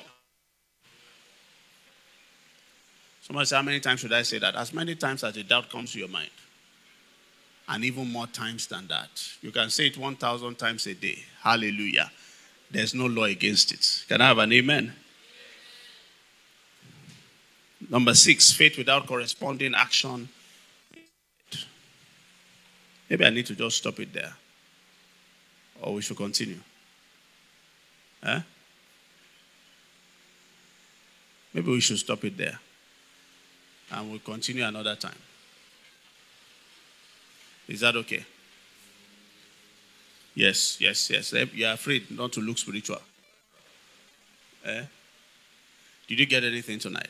Somebody say, how many times should I say that? As many times as the doubt comes to your mind. And even more times than that. You can say it 1,000 times a day. Hallelujah. There's no law against it. Can I have an amen? Number 6, faith without corresponding action. Maybe I need to just stop it there. Or we should continue. Huh? Maybe we should stop it there. And we'll continue another time. Is that okay? Yes. You're afraid not to look spiritual. Did you get anything tonight?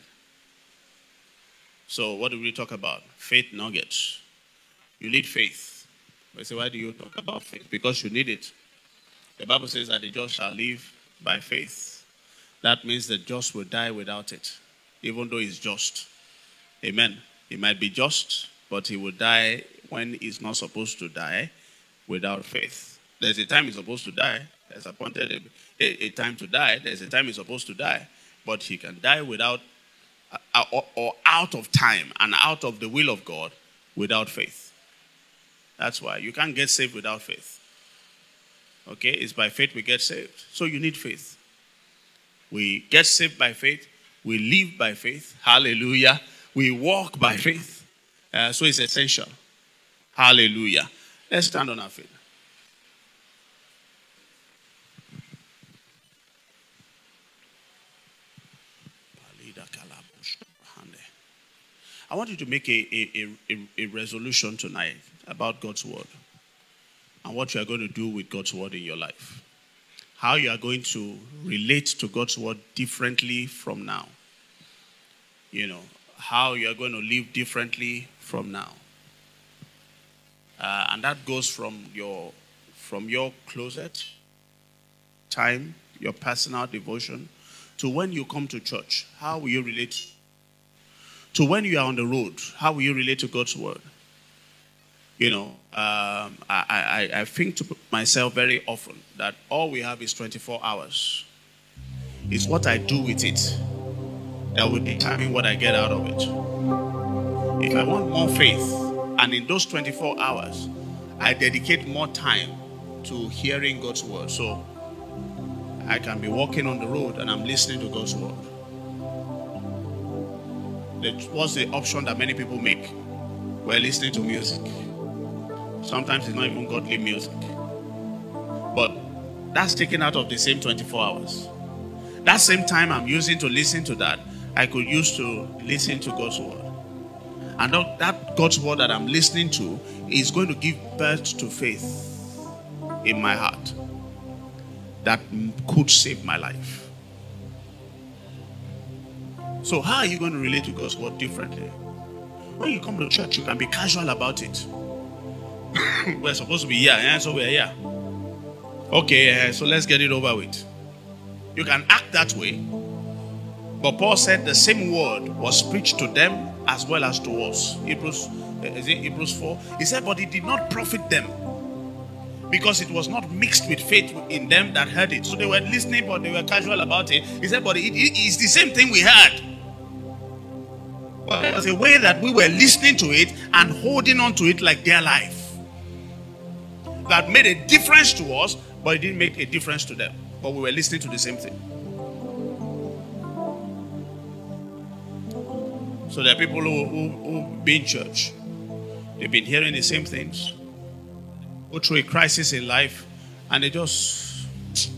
So what did we talk about? Faith nuggets. You need faith. I say, why do you talk about faith? Because you need it. The Bible says that the just shall live by faith. That means the just will die without it, even though he's just. Amen. He might be just, but he will die when he's not supposed to die without faith. There's a time he's supposed to die. There's appointed a time to die. There's a time he's supposed to die. But he can die without or out of time and out of the will of God without faith. That's why you can't get saved without faith. Okay? It's by faith we get saved. So you need faith. We get saved by faith. We live by faith. Hallelujah. We walk by faith. So it's essential. Hallelujah. Let's stand on our feet. I want you to make a resolution tonight about God's word and what you are going to do with God's word in your life. How you are going to relate to God's word differently from now. You know, how you are going to live differently from now. And that goes from your closet time, your personal devotion, to when you come to church. How will you relate? To when you are on the road, how will you relate to God's word? You know, I think to myself very often that all we have is 24 hours. It's what I do with it that will determine what I get out of it. If I want more faith, and in those 24 hours, I dedicate more time to hearing God's word. So I can be walking on the road and I'm listening to God's word. What's the option that many people make? We're listening to music. Sometimes it's not even godly music. But that's taken out of the same 24 hours. That same time I'm using to listen to that, I could use to listen to God's word. And that God's word that I'm listening to is going to give birth to faith in my heart that could save my life. So how are you going to relate to God's word differently? When you come to church, you can be casual about it. We're supposed to be here, so we're here. Okay, so let's get it over with. You can act that way. But Paul said the same word was preached to them as well as to us. Hebrews 4? He said, but it did not profit them because it was not mixed with faith in them that heard it. So they were listening, but they were casual about it. He said, but it is the same thing we heard. But it was a way that we were listening to it and holding on to it like their life. That made a difference to us, but it didn't make a difference to them. But we were listening to the same thing. So there are people who be in church. They've been hearing the same things. Go through a crisis in life, and they just,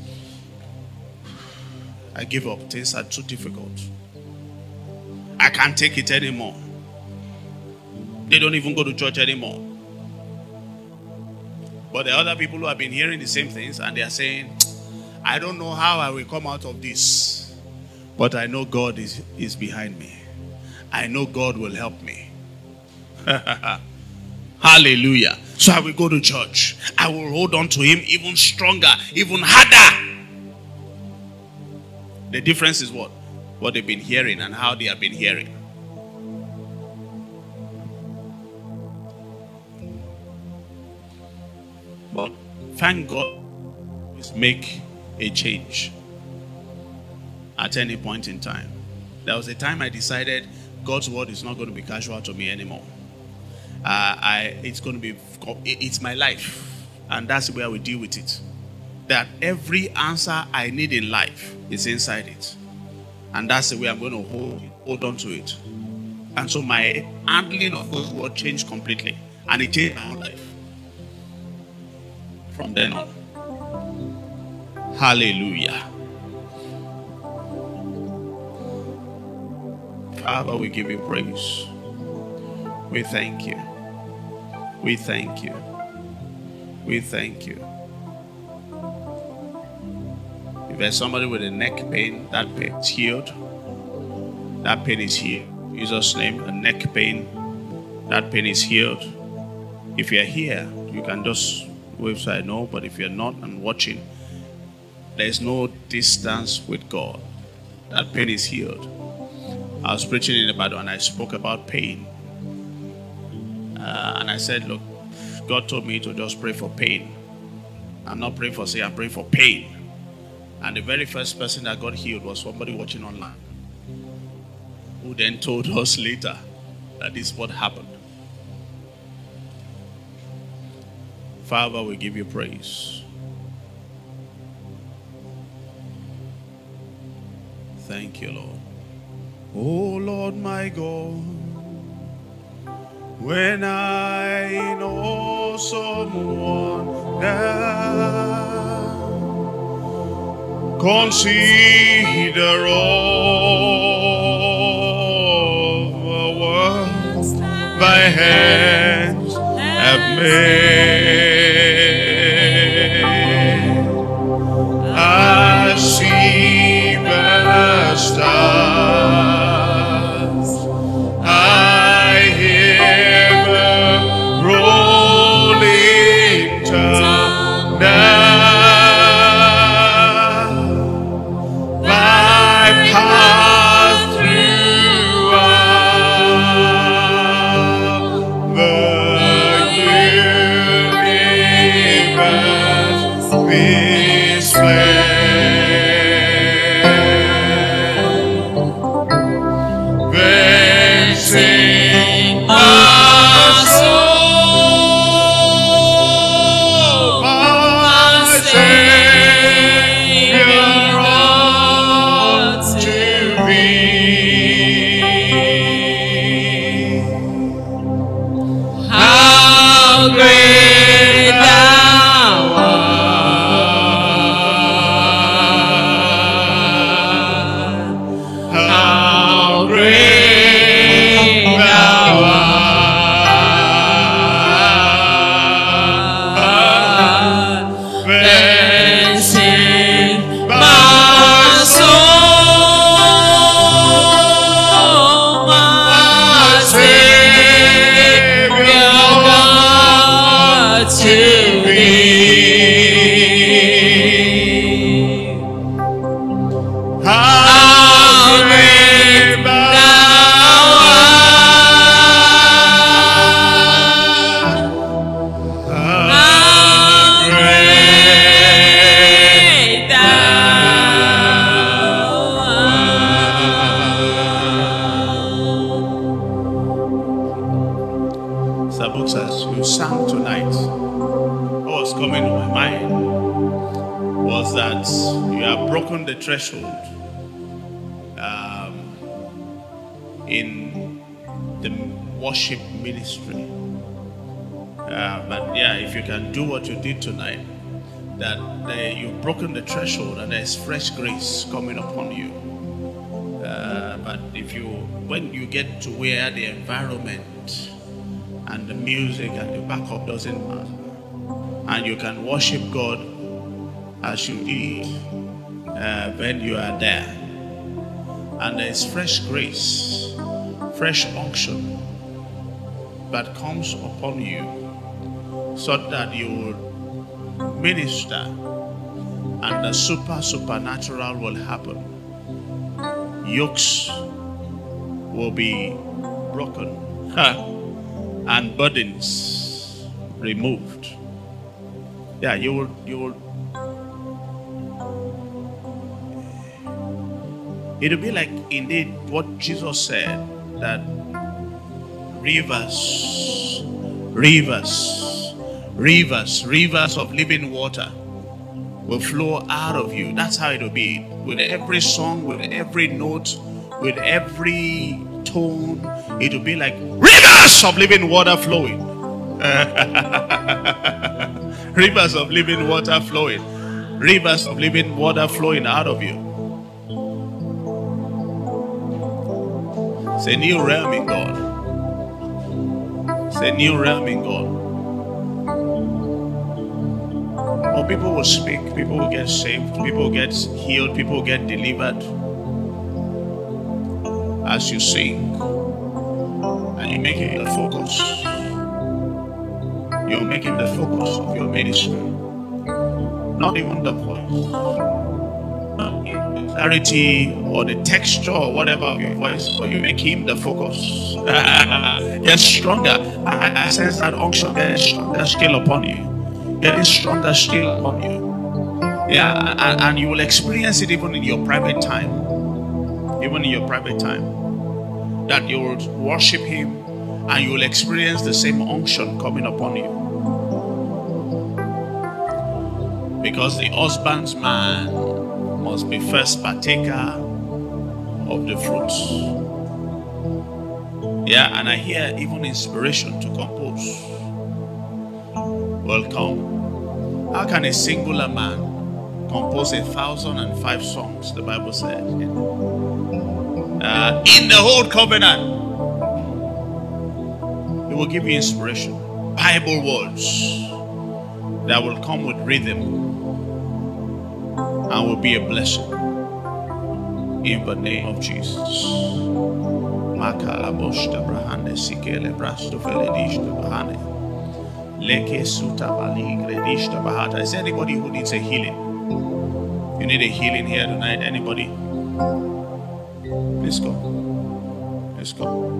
I give up. Things are too difficult. I can't take it anymore. They don't even go to church anymore. But there are other people who have been hearing the same things, and they are saying, I don't know how I will come out of this, but I know God is behind me. I know God will help me. Hallelujah. So I will go to church. I will hold on to him even stronger, even harder. The difference is what? what they've been hearing and how they have been hearing. But thank God, please make a change at any point in time. There was a time I decided God's word is not going to be casual to me anymore. It's my life, and that's where we deal with it. That every answer I need in life is inside it, and that's the way I'm going to hold on to it. And so my handling of God's word changed completely, and it changed my own life from then on. Hallelujah. Father, we give you praise. We thank you. We thank you. We thank you. If there's somebody with a neck pain, that pain is healed. That pain is healed. In Jesus' name, a neck pain, that pain is healed. If you're here, you can just wave so I know, but if you're not and watching, there's no distance with God. That pain is healed. I was preaching in Ibadan and I spoke about pain. And I said, look, God told me to just pray for pain. I'm not praying for say, I'm praying for pain. And the very first person that got healed was somebody watching online, who then told us later that this is what happened. Father, we give you praise. Thank you, Lord. Oh Lord my God, when I know someone now, consider all the works thy hands have made. I see the stars. The threshold in the worship ministry, but yeah, if you can do what you did tonight, that you've broken the threshold and there's fresh grace coming upon you. But when you get to where the environment and the music and the backup doesn't matter, and you can worship God as you did, when you are there, and there is fresh grace, fresh unction that comes upon you, so that you will minister and the supernatural will happen. Yokes will be broken and burdens removed. Yeah, you will. It'll be like indeed what Jesus said, that rivers of living water will flow out of you. That's how it'll be. With every song, with every note, with every tone, it'll be like rivers of living water flowing. Rivers of living water flowing. Rivers of living water flowing out of you. It's a new realm in God. It's a new realm in God. More people will speak, people will get saved, people will get healed, people will get delivered as you sing and you make it the focus. You're making the focus of your ministry. Not even the voice, not the clarity or the texture or whatever of your voice, but you make him the focus. Get stronger. I sense that unction getting stronger still upon you. Getting stronger still upon you. Yeah, and you will experience it even in your private time. Even in your private time. That you will worship him and you will experience the same unction coming upon you. Because the husband's man must be first partaker of the fruits. Yeah, and I hear even inspiration to compose will come. How can a singular man compose 1,005 songs, the Bible said, in the whole covenant? It will give you inspiration. Bible words that will come with rhythm and will be a blessing in the name of Jesus. Is there anybody who needs a healing? You need a healing here tonight? Anybody? Let's go. Let's go.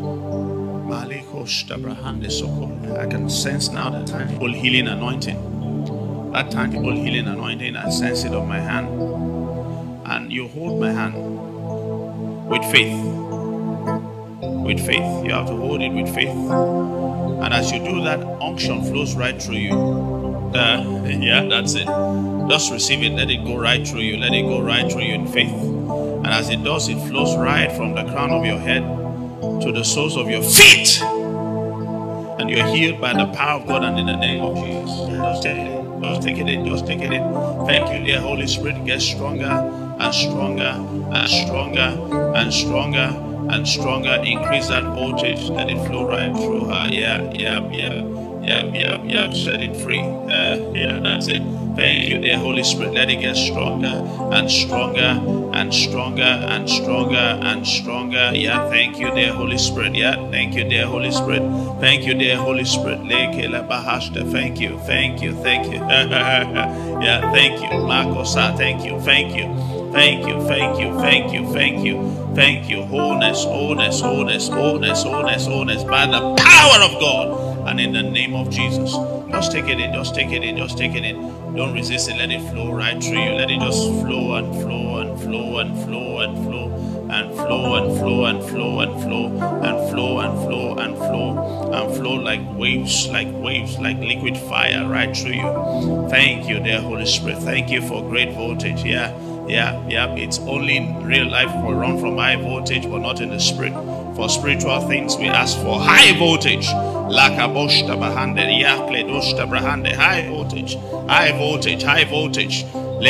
I can sense now the tangible healing anointing. That tangible healing anointing, I sense it on my hand. And you hold my hand with faith. With faith. You have to hold it with faith. And as you do that, unction flows right through you. Yeah, that's it. Just receive it. Let it go right through you. Let it go right through you in faith. And as it does, it flows right from the crown of your head to the soles of your feet. And you're healed by the power of God and in the name of Jesus. Just take it. Just take it in. Just take it in. Thank you, dear Holy Spirit. Get stronger and stronger and stronger and stronger and stronger. Increase that voltage. Let it flow right through her. Yeah. Set it free. Yeah, that's it. Thank you, dear Holy Spirit. Let it get stronger and stronger and stronger and stronger and stronger. Yeah, thank you, dear Holy Spirit. Yeah, thank you, dear Holy Spirit. Thank you, dear Holy Spirit. Thank you, thank you, thank you. Yeah, thank you, Makosa. Thank you, thank you. Thank you, thank you, thank you, thank you, thank you. Wholeness, wholeness, wholeness, wholeness, wholeness, wholeness, by the power of God and in the name of Jesus. Just take it in, just take it in, just take it in. Don't resist it, let it flow right through you. Let it just flow and flow and flow and flow and flow and flow and flow and flow and flow and flow and flow and flow and flow like waves, like liquid fire right through you. Thank you, dear Holy Spirit. Thank you for great voltage. Yeah. It's only in real life we run from high voltage, but not in the spirit. For spiritual things, we ask for high voltage. High voltage, high voltage, high voltage.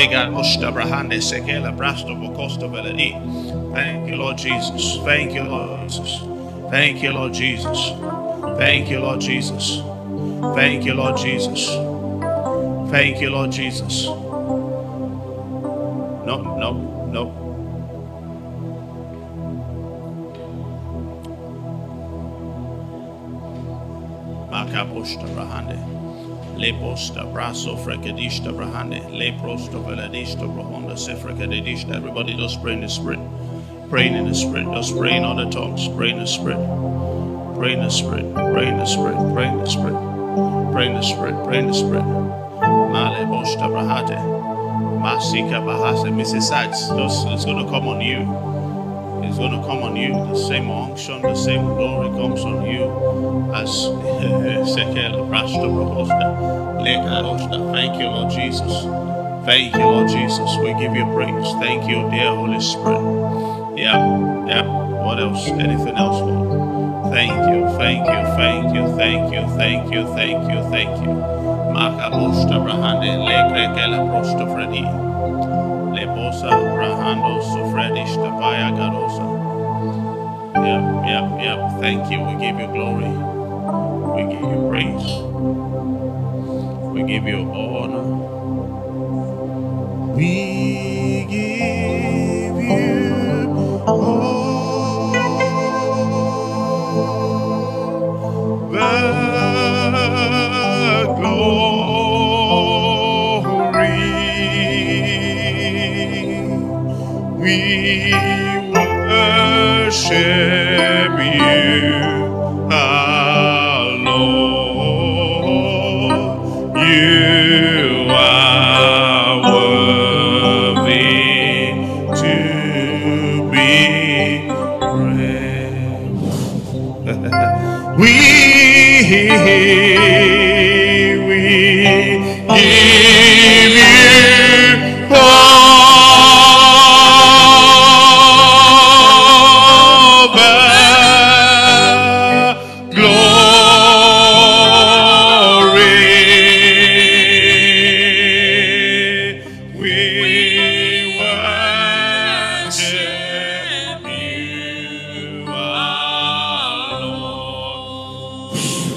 Thank you, Lord Jesus. Thank you, Lord Jesus. Thank you, Lord Jesus. Thank you, Lord Jesus. Thank you, Lord Jesus. Thank you, Lord Jesus. No. Makaposta brahande. Leposta braso frekedista brahande. Leprosta veladista brahonda sefrekedista. Everybody just pray in the spirit. Praying in the Spirit. Just pray in other tongues. Pray in the Spirit. Pray in the Spirit. Pray in the Spirit. Pray in the Spirit. Pray in the Spirit. Pray in the Spirit. Male boshta brahate. Masika bahase. Mrs. Sachs, it's going to come on you. It's going to come on you. The same unction, the same glory comes on you as Sekel Rashta Brohosta. Leka Roshta. Thank you, Lord Jesus. Thank you, Lord Jesus. We give you praise. Thank you, dear Holy Spirit. Yeah. What else? Anything else, Lord? Thank you. Thank you. Thank you. Thank you. Thank you. Thank you. Thank you. Maka Boshta Brahande. Lekrekela Prosta Fredi. Lebosa Brahando Sofredish Tapaya Garosa. Yep. Thank you. We give you glory. We give you praise. We give you honor. We give you all the glory. We worship you, our Lord. You are worthy to be praised. We give you all the glory. We worship you, our Lord.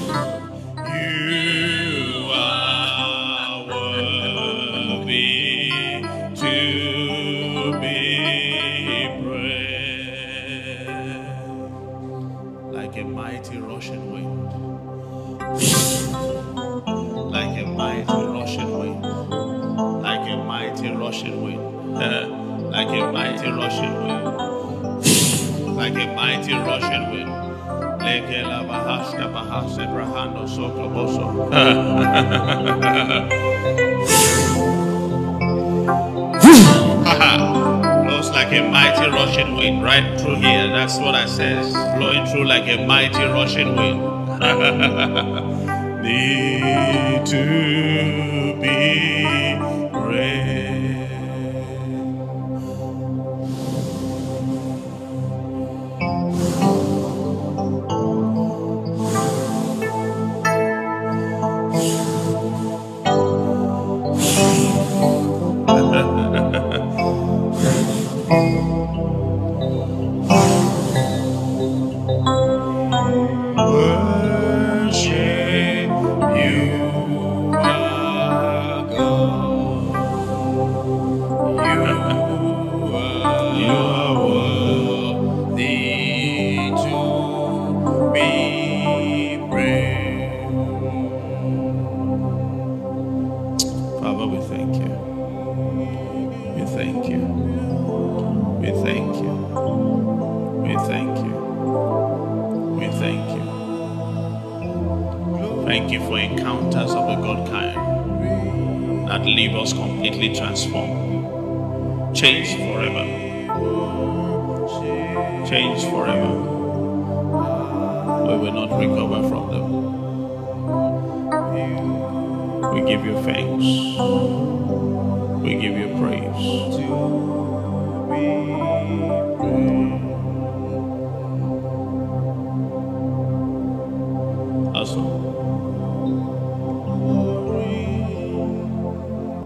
You are worthy to be praised. Like a mighty rushing wind. Like a mighty rushing wind. Like a mighty rushing wind. Like a mighty rushing wind. Like a mighty rushing wind. Lekela bahasta bahasa brahando sokloboso. Blows like a mighty rushing wind right through here. That's what I said. Blowing through like a mighty rushing wind. Need to be praised. Worship you, our God. You are worthy to be praised. Father, we thank you. We thank you. We thank you. We thank you. We thank you. Thank you for encounters of the God kind that leave us completely transformed, changed forever, changed forever. We will not recover from them. We give you thanks. We give you praise. Awesome.